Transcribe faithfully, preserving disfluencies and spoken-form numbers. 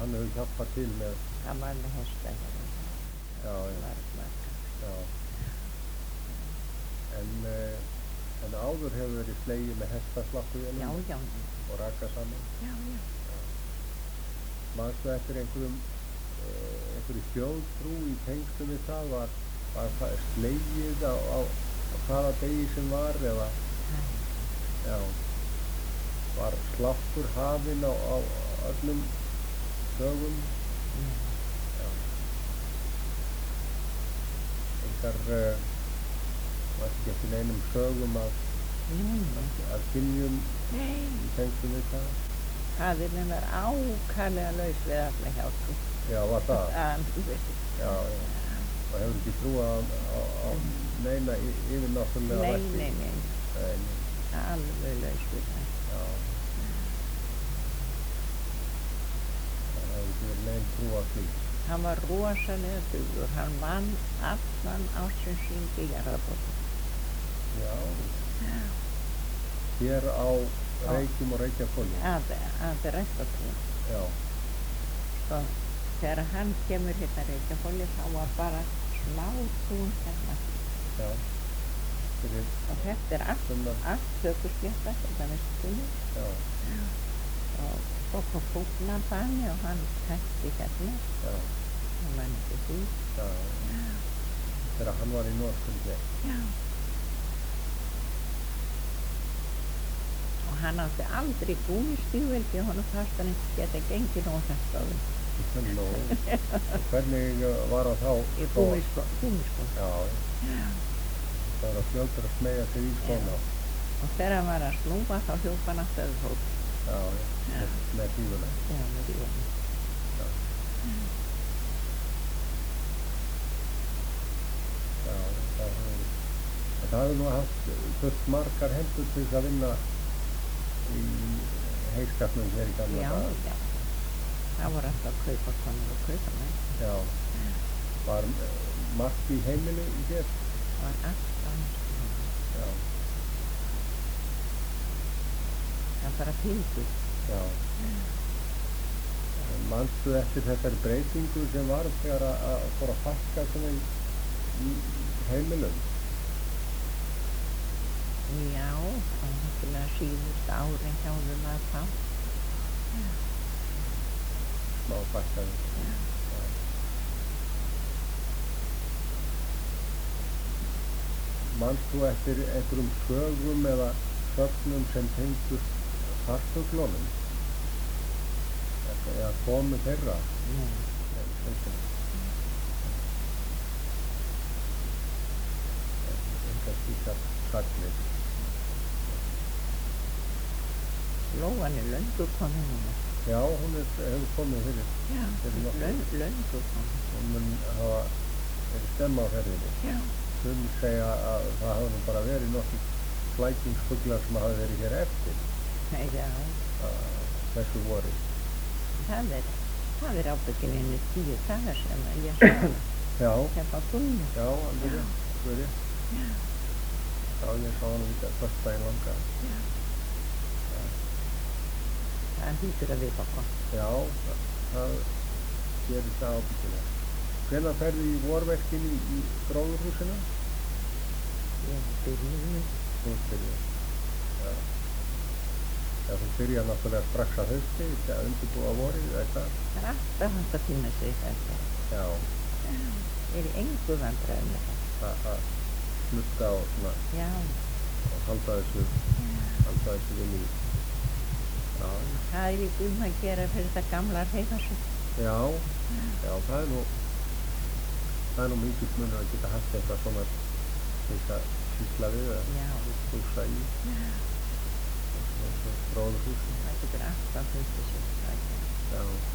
hann hefur hjálpað til með... Hann var með hesta hérna. Já, já. Var margar. Já. En, uh, en áður hefur verið slegið með hestaslappuvélum Já, já. og rakað saman. Já, já. Manstu eftir einhverjum, uh, einhverju þjóðtrú í tengslum við það? Var, var það slegið á, á, á hvaða degi sem var eða? Æ. Já. Var sláttur hafinn á, á öllum dögum? Mm. Já. Engar, uh, var ekki eftir neinum sögum af, Nei. af kynjum Nei. í tengslum við það? Faðirinn var ákaflega laus við alla hjálp. Já, var það? Alveg. Já, já. Og hefur ekki trúað á, á, á neina y- yfirnáttúrulega Nei, vætti? nei, nei. Nei, nei. Alveg laus við það. Já. Það hefur ekki verið nein trú á því. Hann var rosalega duglegur. Hann vann allan ársins hring í jarðarborðum. Já. Já. Hér á Reykjum og Reykjahvoli. Að, að ræktatún. Já. Sko, þegar hann kemur hérna Reykjahvoli þá var bara smá tún hérna. Já. Fyrir Og þetta er allt, sunnan. allt þökuslétta, þetta veistu túnni. Já. Og svo kom fúknabani og hann tætti hérna. Já. Hann var ekki því. Já. Þegar hann var í notkun hér. Já. Og hann átti aldrei gúmmístígvél því honum fannst hann ekki geta gengið nóg hrætt á þeim. Nú, og hvernig uh, var hann þá? Í skóa? gúmmískó, gúmmískó. Já. Já. Það var fljótur að smegja sig í skóna. Og þegar hann var að snúa þá hljópa hann að stöðhótt. Já, já. Já. Með, með hrífuna. Já, með rífuna. Já. Já, það hefur verið. En það hefur nú haft fullt margar hendur til þess að vinna í heiskapnum hér í gamla Já, daga. já. Það voru alltaf að kaupa konur og kaupa menn. Já. Var uh, margt í heimili hér? Það var alltaf eins og það. Já. Það bara fylgdi. Já. En manstu eftir þessari breytingu sem var þegar að, að fór að fækka svona í, í heimilum? Já, það var náttúrulega síðust árin hjá þeim að þá. Smá fækkaði. Já. Manstu eftir einhverjum sögum eða sögnum sem tengdust farfuglunum? Eða komu þeirra? Nei. Nei, ekki. Engar slíkar sagnir. Lóan er löngu komin núna. Já, hún er, hefur komið fyrir. Já, Fyrir nokkuð. lön, löngu komin. Hún mun hafa verið stemma á ferðinni. Já. Sum segja að það hafa nú bara verið nokkuð flækingsfuglar sem hafa verið hér eftir Nei, já. að þessu voru. Það er, það er ábyggilega tíu dagar sem að ég sá Já, hérna á tunnu. já, alveg rétt, alveg rétt. Já. Já, ég sá hann líka föstudaginn langa. Já. Það hlýtur að við okkur. Já, það, það gerir það ábyggilega. Hvenær ferðu í vorverkin í, í gróðurhúsinu? Ég byrjuði. Þú byrjar. Já. Já, þú byrjar náttúrulega strax að hausti, ekki að undirbúa vorið, eða hvað? Það er alltaf hægt að finna sig þetta. Já, Ég er í engu vandræðum með þetta. að að slutta og svona, Já. og halda þessu, halda þessu við líf. Já, Það er líka um að gera fyrir þetta gamla hreyfarsum. já, já, það er nú, það er nú mikið munur að geta haft eitthvað svona til þess að sýsla við að Já. húsa í, eins og gróðurhúsinu. Það getur alltaf fundið sér. Já.